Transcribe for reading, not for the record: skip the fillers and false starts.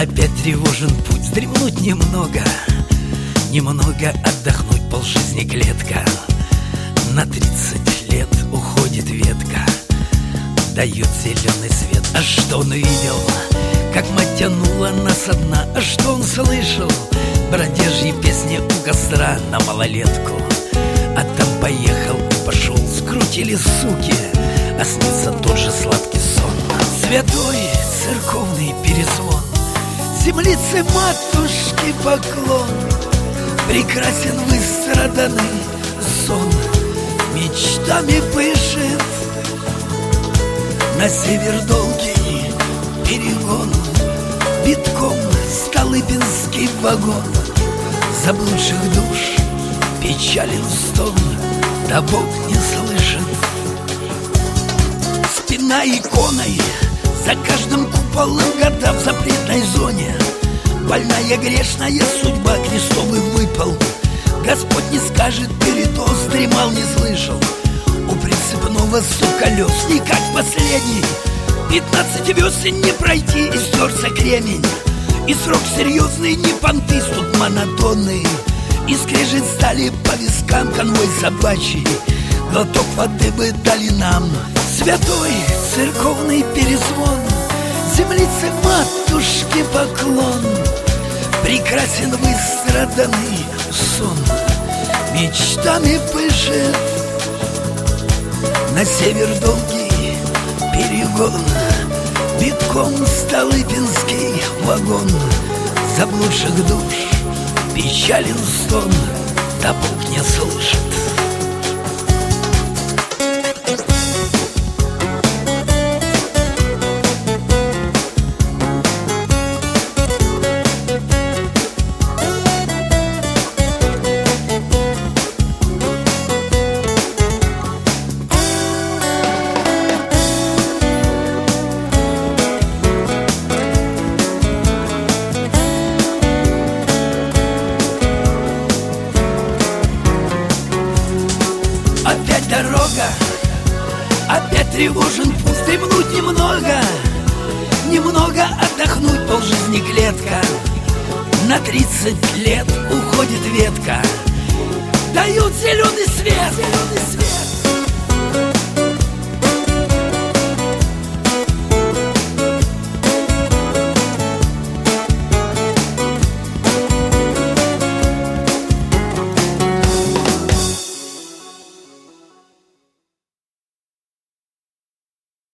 Опять тревожен путь, вздремнуть немного, немного отдохнуть, полжизни клетка. На 30 лет уходит ветка, дает зеленый свет. А что он видел? Как мать тянула нас со дна. А что он слышал? Бродяжьи песни у костра на малолетку. А там поехал и пошел, скрутили суки, а снится тот же сладкий сон. Святой церковный перезвон, землице матушки поклон. Прекрасен выстраданный сон, мечтами пышет. На север долгий перегон, битком Столыпинский вагон. Заблудших душ печален стон, да Бог не слышит. Спина иконой, за каждым куполом года в запретной зоне. Больная грешная судьба, крестовый выпал. Господь не скажет, передоз, дремал, не слышал. У прицепного колес никак последний. 15 весен не пройти, и стерся кремень. И срок серьезный, не понты, суд монотонный. И скрежет стали по вискам конвой собачий. Глоток воды бы дали нам. Святой церковный перезвон, землице матушки поклон. Прекрасен выстраданный сон, мечтами пышет. На север долгий перегон, битком Столыпинский вагон. Заблудших душ печален стон, да Бог не слышит. Опять дорога, опять тревожен путь, дремнуть немного, немного отдохнуть, полжизни клетка. На 30 лет уходит ветка, дают зеленый свет.